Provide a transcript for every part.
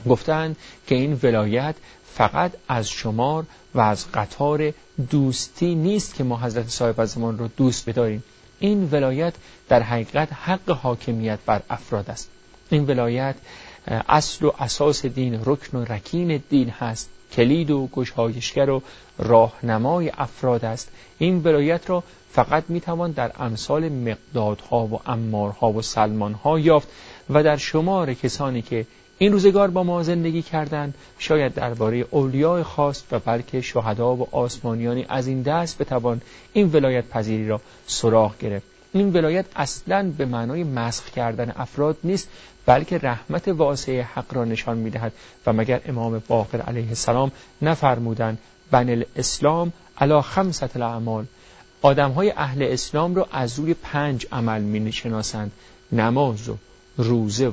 گفتند که این ولایت فقط از شمار و از قطار دوستی نیست که ما حضرت صاحب زمان رو دوست بداریم. این ولایت در حقیقت حق حاکمیت بر افراد است. این ولایت اصل و اساس دین، رکن و رکین دین هست، کلید و گشایشگر و راهنمای افراد است. این ولایت را فقط میتوان در امثال مقدادها و عمارها و سلمانها یافت و در شمار کسانی که این روزگار با ما زندگی کردند شاید درباره اولیاء خاص و بلکه شهدا و آسمانیانی از این دست بتوان این ولایت پذیری را سراغ گرفت. این ولایت اصلاً به معنای مسخ کردن افراد نیست، بلکه رحمت واسع حق را نشان می‌دهد. و مگر امام باقر علیه السلام نفرمودند بنی الاسلام علی 5 الاعمال، آدم‌های اهل اسلام را از روی 5 عمل می‌شناسند: نماز و روزه و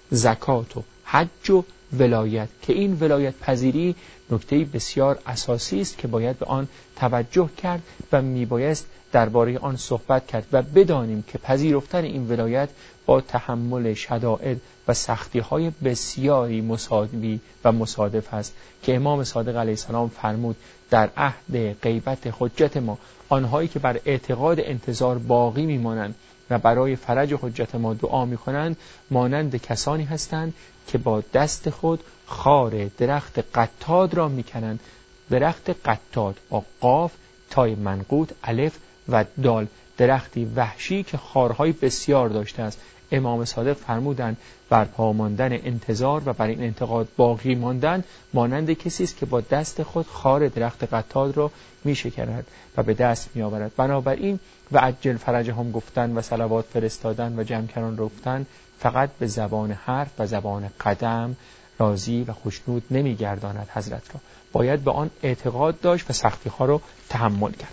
زکات و حج و ولایت، که این ولایت پذیری نکته بسیار اساسی است که باید به آن توجه کرد و میبایست درباره آن صحبت کرد و بدانیم که پذیرفتن این ولایت با تحمل شدائد و سختی‌های بسیاری مساوی و مصادف است که امام صادق علیه السلام فرمود در عهد غیبت حجت ما آنهایی که بر اعتقاد انتظار باقی میمانند و برای فرج حجت ما دعا میکنند مانند کسانی هستند که با دست خود خار درخت قطاد را میکنند. درخت قطاد با قاف، تای منقوط، الف و دال، درختی وحشی که خارهای بسیار داشته است. امام صادق فرمودند بر پا ماندن انتظار و بر این اعتقاد باقی ماندن مانند کسی است که با دست خود خار درخت قطاد را میشکند و به دست میآورد. بنابراین و عجل فرجهم گفتن و صلوات فرستادن و جمع کردن گفتن فقط به زبان حرف و زبان قدم راضی و خوشنود نمیگرداند حضرت را، باید به آن اعتقاد داشت و سختی ها را تحمل کرد.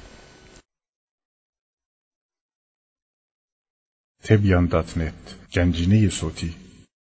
تبیان.net گنجینه صوتی